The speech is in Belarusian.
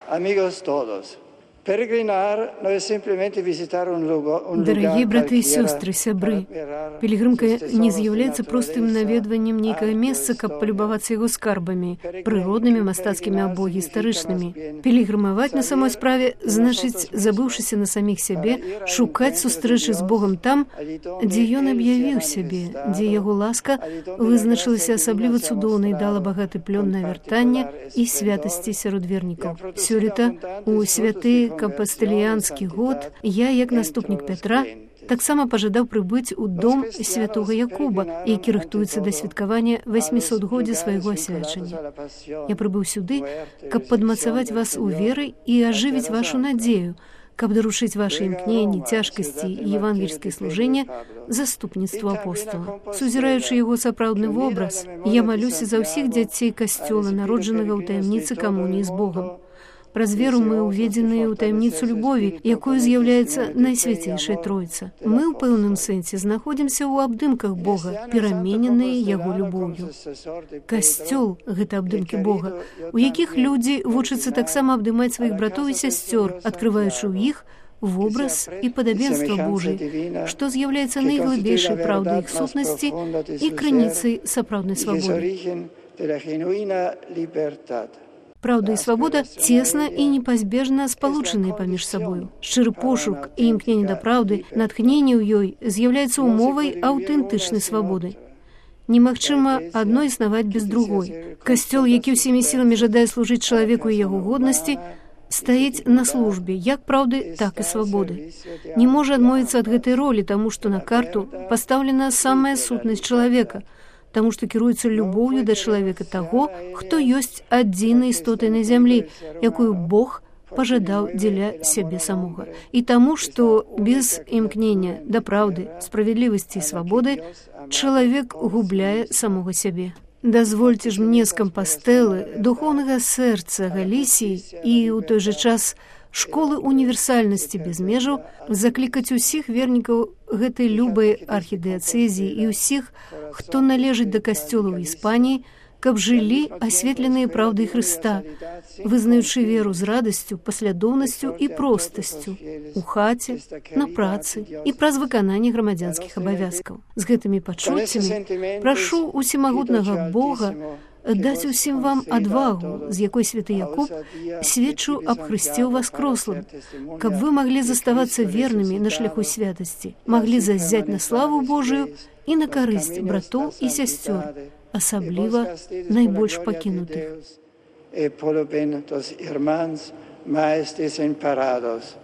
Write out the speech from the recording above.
Amigos todos. Peregrinar no es simplemente visitar un lugar. Дорогие браты и сестры, сябры, пілігрымка не з'яўляецца простым наведваннем нейкага месца, каб палюбавацца яго скарбамі, прыроднымі, мастацкімі або гістарычнымі. Пілігрымаваць на самой справе значыць, забыўшыся на саміх сябе, шукаць сустрэчы з Богам там, дзе Ён аб'явіў сябе, дзе яго ласка вызначылася асабліва цудоўнай, дала багаты плён на вяртанне і святасці сярод вернікаў. Сёлета у святы Кампастэліянскі год я, як наступнік Пятра, таксама пажадаў прыбыць у дом святога Якуба, які рыхтуецца да святкавання 800-годдзя свайго асвячання. Я прыбыў сюды, каб падмацаваць вас у веры і ажывіць вашу надзею, каб даручыць ваши імкненні, цяжкасці і евангельскае служэнне заступніцтву апостала. Сузіраючы яго сапраўдны вобраз, я малюся за ўсіх дзяцей касцёла, народжанага ў таямніцы камуніі з Богам. Праз веру мы уведзеныя ў таямніцу любові, якою з'яўляецца Найсвяцейшая Тройца. Мы ў пэўным сэнсе знаходзімся ў абдымках Бога, перамененыя яго любоўю. Касцёл — гэта абдымкі Бога, у якіх людзі вучацца таксама абдымаць сваіх братоў і сясцёр, адкрываючы ў іх вобраз і падабенства Божий, што з'яўляецца найглыбейшай праўдай іх сутнасці і крыніцай сапраўднай свабоды. Праўда і свабода цесна і непазбежна спалучаныя паміж сабою. Шчыры пошук і імкненне да праўды, натхненне ў ёй з'яўляецца умовай аўтэнтычнай свабоды. Немагчыма адно існаваць без другой. Касцёл, які ўсімі сіламі жадае служыць чалавеку і яго годнасці, стаіць на службе як праўды, так і свабоды. Не можа адмовіцца ад гэтай ролі, таму што на карту пастаўлена самая сутнасць чалавека, таму што кіруецца любоўю да чалавека таго, хто ёсць адзінай істотай на зямлі, якую Бог пажадаў дзеля сябе самога. І таму, што без імкнення да праўды, справядлівасці і свабоды чалавек губляе самога сябе. Дазвольце ж мне з Кампастэлы, духоўнага сэрца Галісіі і ў той жа час школы універсальнасці без межаў заклікаць усіх вернікаў гэтай любай архідыяцэзіі і ўсіх, хто належыць да касцёла ў Іспаніі, каб жылі асветленыя праўды Хрыста, вызнаючы веру з радасцю, паслядоўнасцю і простасцю у хаце, на працы і праз выкананне грамадзянскіх абавязкаў. З гэтымі пачуццямі прашу усімагутнага Бога даць усім вам адвагу, з якой святы Якуб сведчыў аб Хрысце ў васкрослым, каб вы маглі заставацца вернымі на шляху святасці, маглі заззяць на славу Божию і на карысць братоў і сясцёр, асабліва найбольш пакінутых.